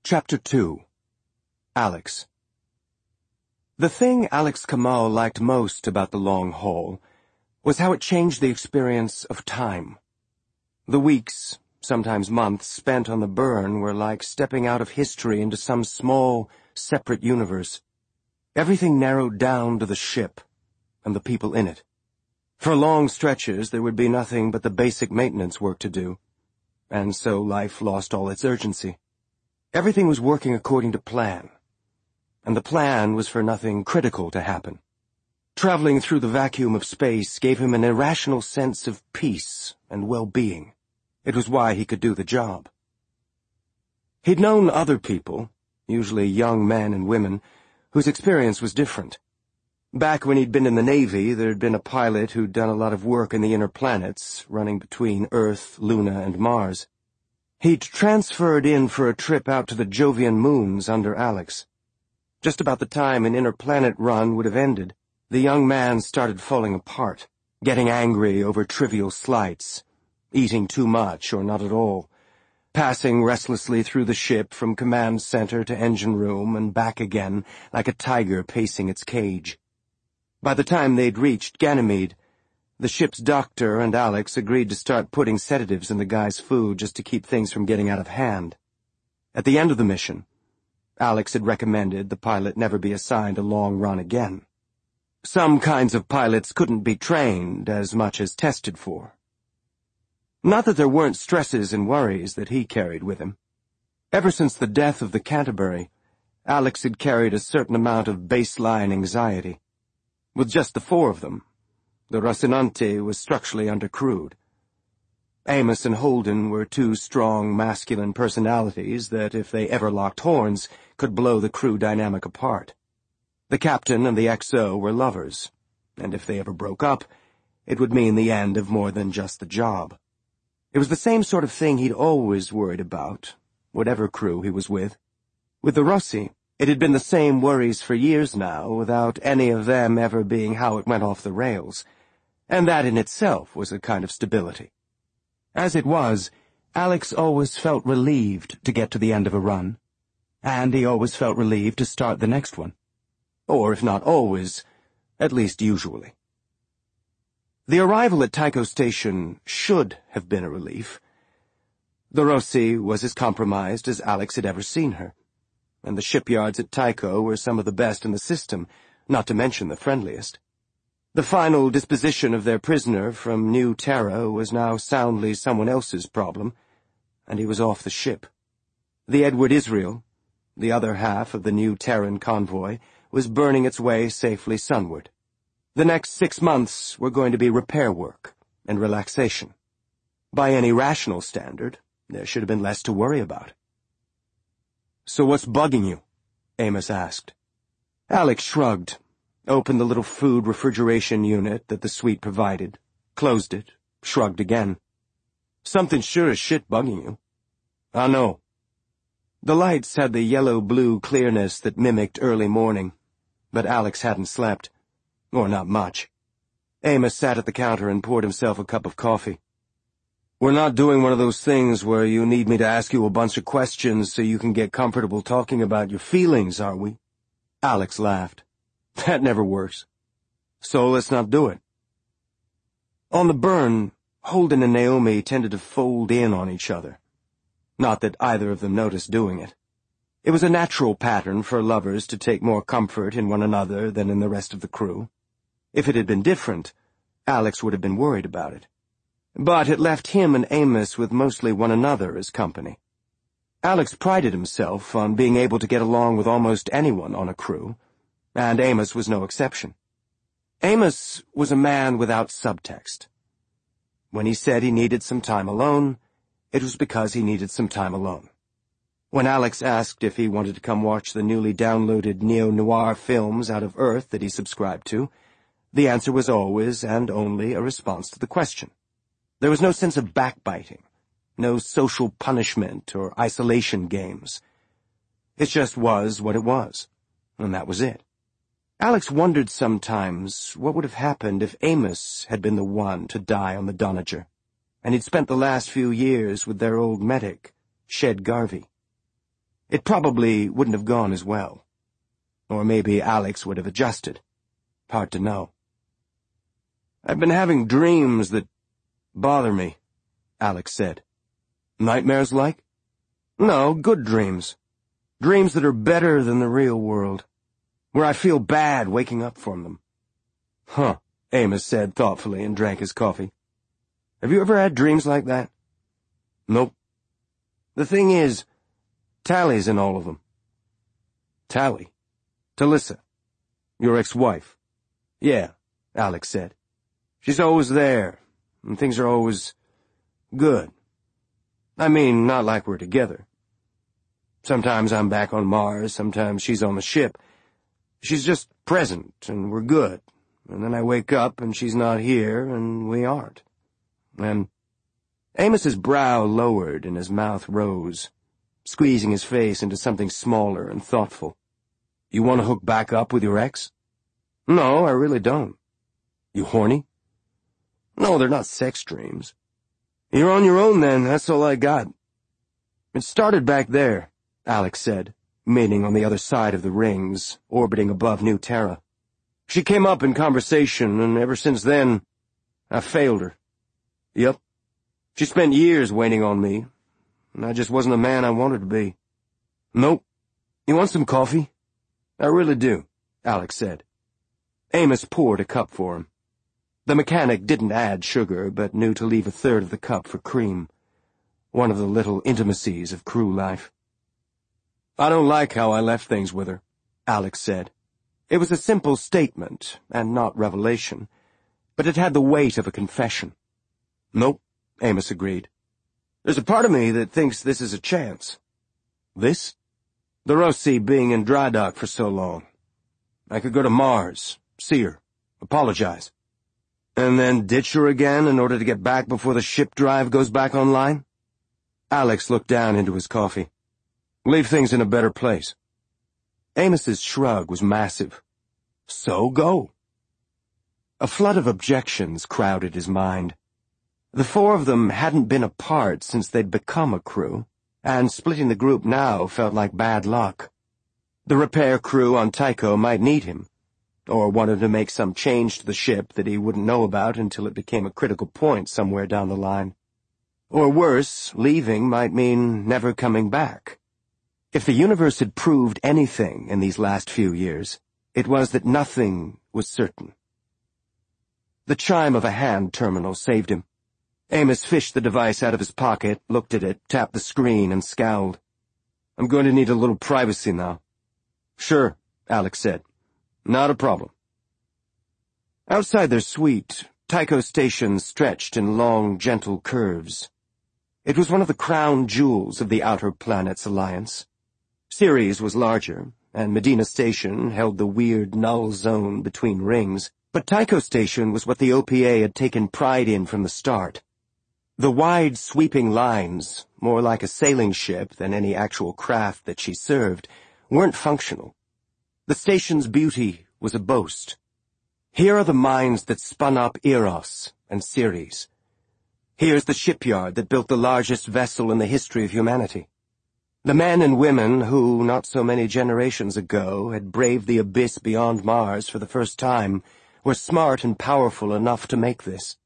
Chapter 2. Alex. The thing Alex Kamal liked most about the long haul was how it changed the experience of time. The weeks, sometimes months, spent on the burn were like stepping out of history into some small, separate universe. Everything narrowed down to the ship and the people in it. For long stretches there would be nothing but the basic maintenance work to do, and so life lost all its urgency. Everything was working according to plan, and the plan was for nothing critical to happen. Traveling through the vacuum of space gave him an irrational sense of peace and well-being. It was why he could do the job. He'd known other people, usually young men and women, whose experience was different. Back when he'd been in the Navy, there'd been a pilot who'd done a lot of work in the inner planets, running between Earth, Luna, and Mars. He'd transferred in for a trip out to the Jovian moons under Alex. Just about the time an interplanet run would have ended, the young man started falling apart, getting angry over trivial slights, eating too much or not at all, passing restlessly through the ship from command center to engine room and back again like a tiger pacing its cage. By the time they'd reached Ganymede, the ship's doctor and Alex agreed to start putting sedatives in the guy's food just to keep things from getting out of hand. At the end of the mission, Alex had recommended the pilot never be assigned a long run again. Some kinds of pilots couldn't be trained as much as tested for. Not that there weren't stresses and worries that he carried with him. Ever since the death of the Canterbury, Alex had carried a certain amount of baseline anxiety. With just the four of them, the Rocinante was structurally undercrewed. Amos and Holden were two strong, masculine personalities that, if they ever locked horns, could blow the crew dynamic apart. The captain and the XO were lovers, and if they ever broke up, it would mean the end of more than just the job. It was the same sort of thing he'd always worried about, whatever crew he was with. With the Rossi, it had been the same worries for years now, without any of them ever being how it went off the rails, and that in itself was a kind of stability. As it was, Alex always felt relieved to get to the end of a run, and he always felt relieved to start the next one. Or, if not always, at least usually. The arrival at Tycho Station should have been a relief. The Rossi was as compromised as Alex had ever seen her, and the shipyards at Tycho were some of the best in the system, not to mention the friendliest. The final disposition of their prisoner from New Terra was now soundly someone else's problem, and he was off the ship. The Edward Israel, the other half of the New Terran convoy, was burning its way safely sunward. The next 6 months were going to be repair work and relaxation. By any rational standard, there should have been less to worry about. "So what's bugging you?" Amos asked. Alex shrugged, opened the little food refrigeration unit that the suite provided, closed it, shrugged again. "Something sure as shit bugging you." "I know." The lights had the yellow-blue clearness that mimicked early morning, but Alex hadn't slept. Or not much. Amos sat at the counter and poured himself a cup of coffee. "We're not doing one of those things where you need me to ask you a bunch of questions so you can get comfortable talking about your feelings, are we?" Alex laughed. "That never works. So let's not do it." On the burn, Holden and Naomi tended to fold in on each other. Not that either of them noticed doing it. It was a natural pattern for lovers to take more comfort in one another than in the rest of the crew. If it had been different, Alex would have been worried about it. But it left him and Amos with mostly one another as company. Alex prided himself on being able to get along with almost anyone on a crew, and Amos was no exception. Amos was a man without subtext. When he said he needed some time alone, it was because he needed some time alone. When Alex asked if he wanted to come watch the newly downloaded neo-noir films out of Earth that he subscribed to, the answer was always and only a response to the question. There was no sense of backbiting, no social punishment or isolation games. It just was what it was, and that was it. Alex wondered sometimes what would have happened if Amos had been the one to die on the Donager, and he'd spent the last few years with their old medic, Shed Garvey. it probably wouldn't have gone as well. Or maybe Alex would have adjusted. Hard to know. "I've been having dreams that bother me," Alex said. "Nightmares like?" "No, good dreams. Dreams that are better than the real world, where I feel bad waking up from them." "Huh," Amos said thoughtfully and drank his coffee. "Have you ever had dreams like that?" "Nope. The thing is, Tally's in all of them." "Tally? Talissa? Your ex-wife?" "Yeah," Alex said. "She's always there, and things are always good. I mean, not like we're together. Sometimes I'm back on Mars, sometimes she's on the ship. She's just present, and we're good. And then I wake up, and she's not here, and we aren't. And—" Amos's brow lowered and his mouth rose, squeezing his face into something smaller and thoughtful. "You want to hook back up with your ex?" "No, I really don't." "You horny?" "No, they're not sex dreams." "You're on your own then, that's all I got." "It started back there," Alex said, meaning on the other side of the rings, orbiting above New Terra. "She came up in conversation, and ever since then, I failed her. Yep. She spent years waiting on me, and I just wasn't the man I wanted to be." "Nope. You want some coffee?" "I really do," Alex said. Amos poured a cup for him. The mechanic didn't add sugar, but knew to leave a third of the cup for cream, one of the little intimacies of crew life. "I don't like how I left things with her," Alex said. It was a simple statement, and not revelation, but it had the weight of a confession. "Nope," Amos agreed. "There's a part of me that thinks this is a chance." "This?" "The Rossi being in dry dock for so long. I could go to Mars, see her, apologize. And then ditch her again in order to get back before the ship drive goes back online?" Alex looked down into his coffee. "Leave things in a better place." Amos's shrug was massive. "So go." A flood of objections crowded his mind. The four of them hadn't been apart since they'd become a crew, and splitting the group now felt like bad luck. The repair crew on Tycho might need him, or wanted to make some change to the ship that he wouldn't know about until it became a critical point somewhere down the line. Or worse, leaving might mean never coming back. If the universe had proved anything in these last few years, it was that nothing was certain. The chime of a hand terminal saved him. Amos fished the device out of his pocket, looked at it, tapped the screen, and scowled. "I'm going to need a little privacy now." "Sure," Alex said. "Not a problem." Outside their suite, Tycho Station stretched in long, gentle curves. It was one of the crown jewels of the Outer Planets Alliance. Ceres was larger, and Medina Station held the weird null zone between rings, but Tycho Station was what the OPA had taken pride in from the start. The wide, sweeping lines, more like a sailing ship than any actual craft that she served, weren't functional. The station's beauty was a boast. Here are the mines that spun up Eros and Ceres. Here's the shipyard that built the largest vessel in the history of humanity. The men and women who, not so many generations ago, had braved the abyss beyond Mars for the first time, were smart and powerful enough to make this.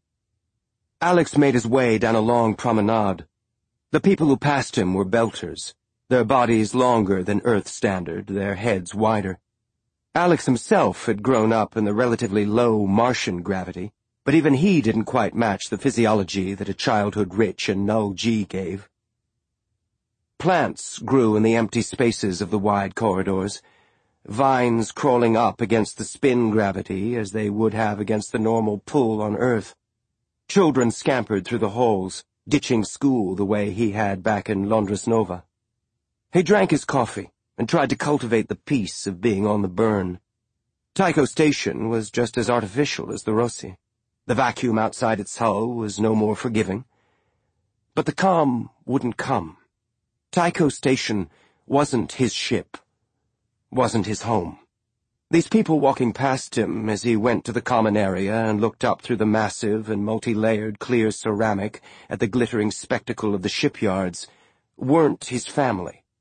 Alex made his way down a long promenade. The people who passed him were belters, their bodies longer than Earth standard, their heads wider. Alex himself had grown up in the relatively low Martian gravity, but even he didn't quite match the physiology that a childhood rich in null G gave. Plants grew in the empty spaces of the wide corridors, vines crawling up against the spin gravity as they would have against the normal pull on Earth. Children scampered through the halls, ditching school the way he had back in Londres Nova. He drank his coffee and tried to cultivate the peace of being on the burn. Tycho Station was just as artificial as the Rossi. The vacuum outside its hull was no more forgiving. But the calm wouldn't come. Tycho Station wasn't his ship, wasn't his home. These people walking past him as he went to the common area and looked up through the massive and multi-layered clear ceramic at the glittering spectacle of the shipyards weren't his family.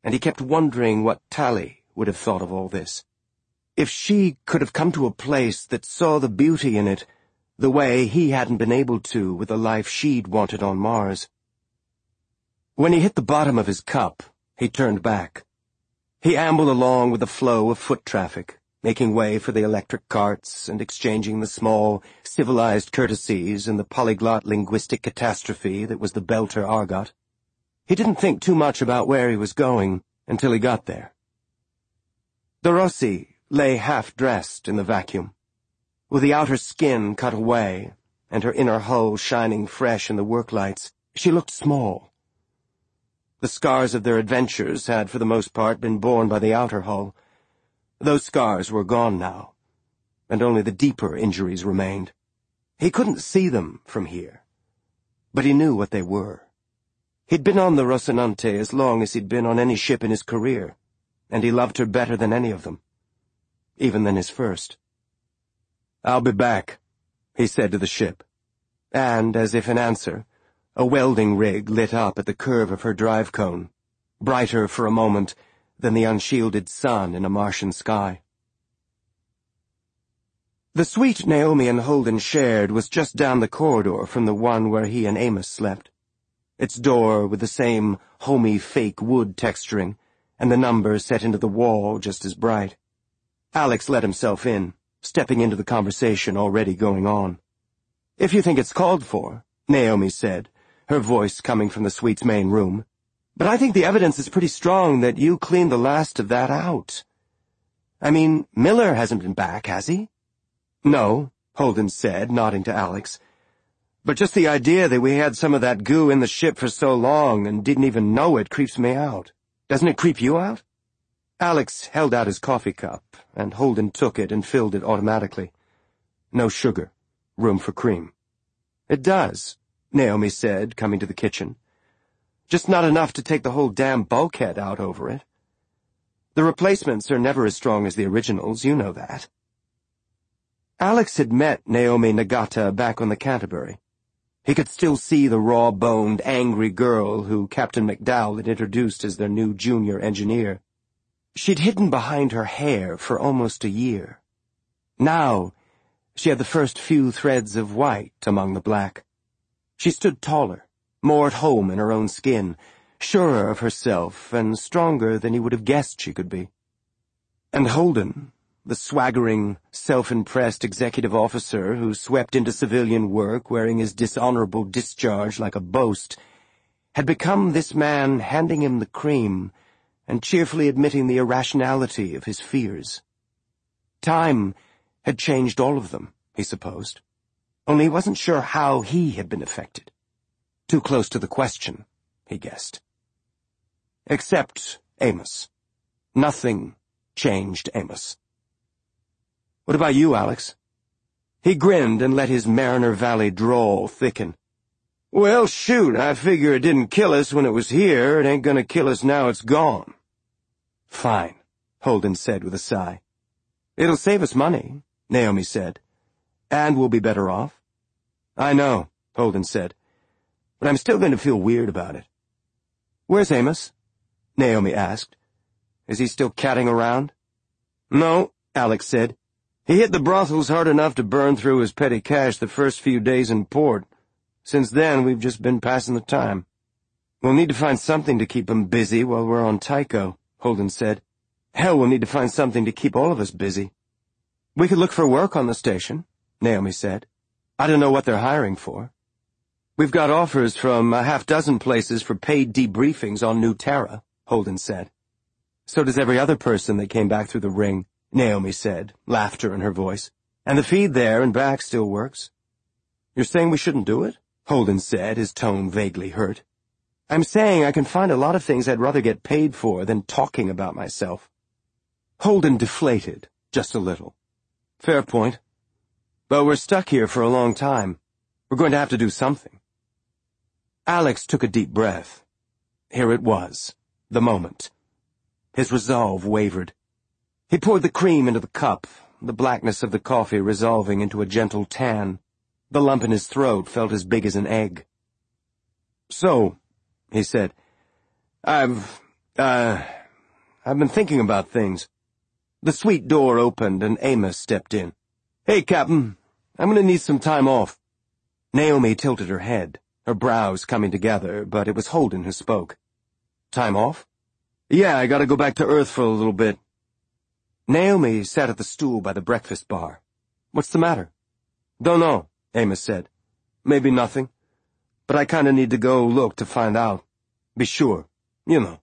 and he kept wondering what Tally would have thought of all this. If she could have come to a place that saw the beauty in it the way he hadn't been able to with the life she'd wanted on Mars. When he hit the bottom of his cup, he turned back. He ambled along with the flow of foot traffic, making way for the electric carts and exchanging the small, civilized courtesies in the polyglot linguistic catastrophe that was the Belter Argot. He didn't think too much about where he was going until he got there. The Rossi lay half-dressed in the vacuum, with the outer skin cut away and her inner hull shining fresh in the worklights. She looked small. The scars of their adventures had, for the most part, been borne by the outer hull. Those scars were gone now, and only the deeper injuries remained. He couldn't see them from here, but he knew what they were. He'd been on the Rocinante as long as he'd been on any ship in his career, and he loved her better than any of them, even than his first. "I'll be back," he said to the ship, and, as if in answer, a welding rig lit up at the curve of her drive cone, brighter for a moment than the unshielded sun in a Martian sky. The suite Naomi and Holden shared was just down the corridor from the one where he and Amos slept. Its door with the same homey fake wood texturing, and the number set into the wall just as bright. Alex let himself in, stepping into the conversation already going on. "If you think it's called for," Naomi said, her voice coming from the suite's main room, "but I think the evidence is pretty strong that you cleaned the last of that out. I mean, Miller hasn't been back, has he?" "No," Holden said, nodding to Alex. "But just the idea that we had some of that goo in the ship for so long and didn't even know it creeps me out. Doesn't it creep you out?" Alex held out his coffee cup, and Holden took it and filled it automatically. No sugar. Room for cream. "It does," Naomi said, coming to the kitchen. "Just not enough to take the whole damn bulkhead out over it. The replacements are never as strong as the originals, you know that." Alex had met Naomi Nagata back on the Canterbury. He could still see the raw-boned, angry girl who Captain McDowell had introduced as their new junior engineer. She'd hidden behind her hair for almost a year. Now, she had the first few threads of white among the black. She stood taller, more at home in her own skin, surer of herself and stronger than he would have guessed she could be. And Holden, the swaggering, self-impressed executive officer who swept into civilian work wearing his dishonorable discharge like a boast, had become this man handing him the cream and cheerfully admitting the irrationality of his fears. Time had changed all of them, he supposed. Only he wasn't sure how he had been affected. Too close to the question, he guessed. Except Amos. Nothing changed Amos. "What about you, Alex?" He grinned and let his Mariner Valley drawl thicken. "Well, shoot, I figure it didn't kill us when it was here. It ain't gonna kill us now it's gone." "Fine," Holden said with a sigh. "It'll save us money," Naomi said. "And we'll be better off." "I know," Holden said, "but I'm still going to feel weird about it." "Where's Amos?" Naomi asked. "Is he still catting around?" "No," Alex said. "He hit the brothels hard enough to burn through his petty cash the first few days in port. Since then, we've just been passing the time." "We'll need to find something to keep him busy while we're on Tycho," Holden said. "Hell, we'll need to find something to keep all of us busy." "We could look for work on the station," Naomi said. "I don't know what they're hiring for." "We've got offers from a half-dozen places for paid debriefings on New Terra," Holden said. "So does every other person that came back through the ring," Naomi said, laughter in her voice. "And the feed there and back still works." "You're saying we shouldn't do it?" Holden said, his tone vaguely hurt. "I'm saying I can find a lot of things I'd rather get paid for than talking about myself." Holden deflated, just a little. "Fair point. But we're stuck here for a long time. We're going to have to do something." Alex took a deep breath. Here it was, the moment. His resolve wavered. He poured the cream into the cup, the blackness of the coffee resolving into a gentle tan. The lump in his throat felt as big as an egg. "So," he said, I've I've been thinking about things. The suite door opened and Amos stepped in. Hey, Captain, I'm gonna need some time off. Naomi tilted her head, her brows coming together, but it was Holden who spoke. Time off? Yeah, I gotta go back to Earth for a little bit. Naomi sat at the stool by the breakfast bar. What's the matter? Don't know, Amos said. Maybe nothing. But I kinda need to go look to find out. Be sure, you know.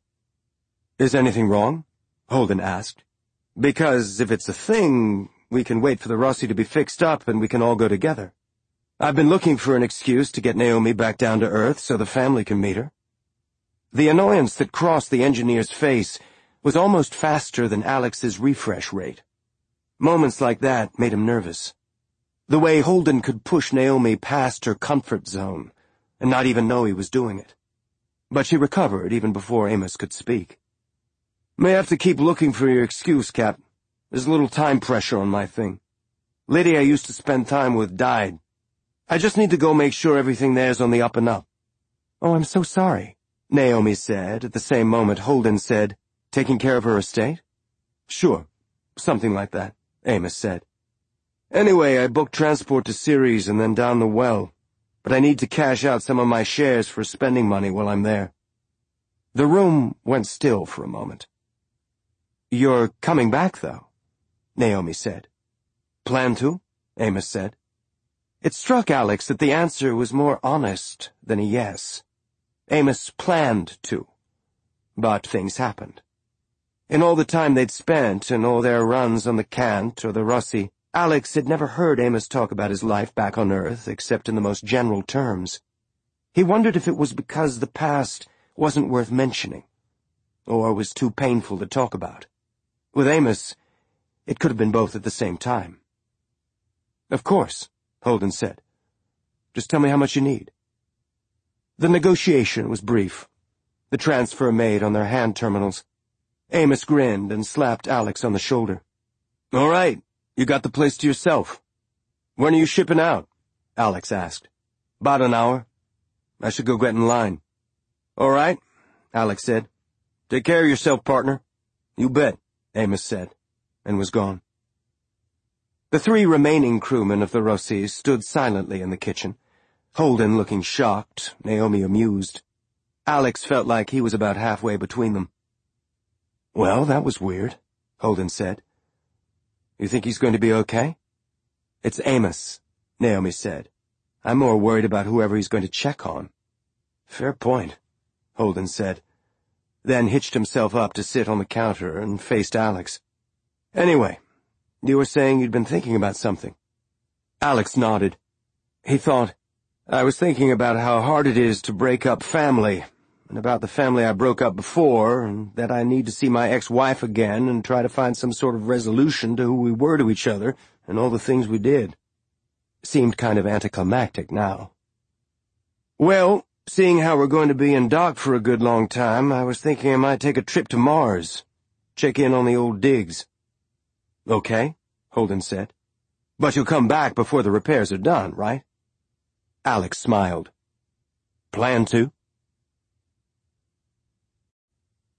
Is anything wrong? Holden asked. Because if it's a thing, we can wait for the Rossi to be fixed up and we can all go together. I've been looking for an excuse to get Naomi back down to Earth so the family can meet her. The annoyance that crossed the engineer's face was almost faster than Alex's refresh rate. Moments like that made him nervous. The way Holden could push Naomi past her comfort zone and not even know he was doing it. But she recovered even before Amos could speak. May have to keep looking for your excuse, Cap. There's a little time pressure on my thing. Lady I used to spend time with died. I just need to go make sure everything there's on the up and up. Oh, I'm so sorry, Naomi said. At the same moment, Holden said, taking care of her estate? Sure, something like that, Amos said. Anyway, I booked transport to Ceres and then down the well, but I need to cash out some of my shares for spending money while I'm there. The room went still for a moment. You're coming back, though, Naomi said. Plan to? Amos said. It struck Alex that the answer was more honest than a yes. Amos planned to. But things happened. In all the time they'd spent and all their runs on the Kant or the Rossi, Alex had never heard Amos talk about his life back on Earth except in the most general terms. He wondered if it was because the past wasn't worth mentioning, or was too painful to talk about. With Amos, it could have been both at the same time. Of course, Holden said. Just tell me how much you need. The negotiation was brief. The transfer made on their hand terminals. Amos grinned and slapped Alex on the shoulder. All right, you got the place to yourself. When are you shipping out? Alex asked. About an hour. I should go get in line. All right, Alex said. Take care of yourself, partner. You bet, Amos said, and was gone. The three remaining crewmen of the Rossi stood silently in the kitchen, Holden looking shocked, Naomi amused. Alex felt like he was about halfway between them. Well, that was weird, Holden said. You think he's going to be okay? It's Amos, Naomi said. I'm more worried about whoever he's going to check on. Fair point, Holden said, then hitched himself up to sit on the counter and faced Alex. Anyway, you were saying you'd been thinking about something. Alex nodded. He thought, I was thinking about how hard it is to break up family, and about the family I broke up before, and that I need to see my ex-wife again and try to find some sort of resolution to who we were to each other and all the things we did. Seemed kind of anticlimactic now. Well, seeing how we're going to be in dock for a good long time, I was thinking I might take a trip to Mars. Check in on the old digs. Okay, Holden said. But you'll come back before the repairs are done, right? Alex smiled. Plan to?